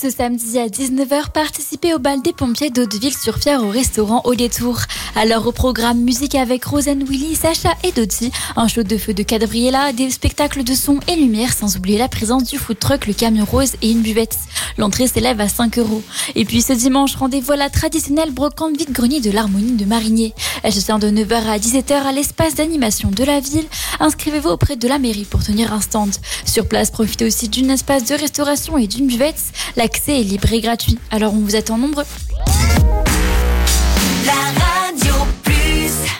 Ce samedi à 19h, participez au bal des pompiers d'Hauteville-sur-Fière au restaurant Au Détour. Alors au programme musique avec Rosen, Willy, Sacha et Dottie, un show de feu de Cabriella, des spectacles de son et lumière, sans oublier la présence du food truck, le camion rose et une buvette. L'entrée s'élève à 5 €. Et puis ce dimanche, rendez-vous à la traditionnelle brocante vide-grenier de l'Harmonie de Marigné. Elle se tient de 9h à 17h à l'espace d'animation de la ville. Inscrivez-vous auprès de la mairie pour tenir un stand. Sur place, profitez aussi d'un espace de restauration et d'une buvette. L'accès est libre et gratuit, alors on vous attend nombreux.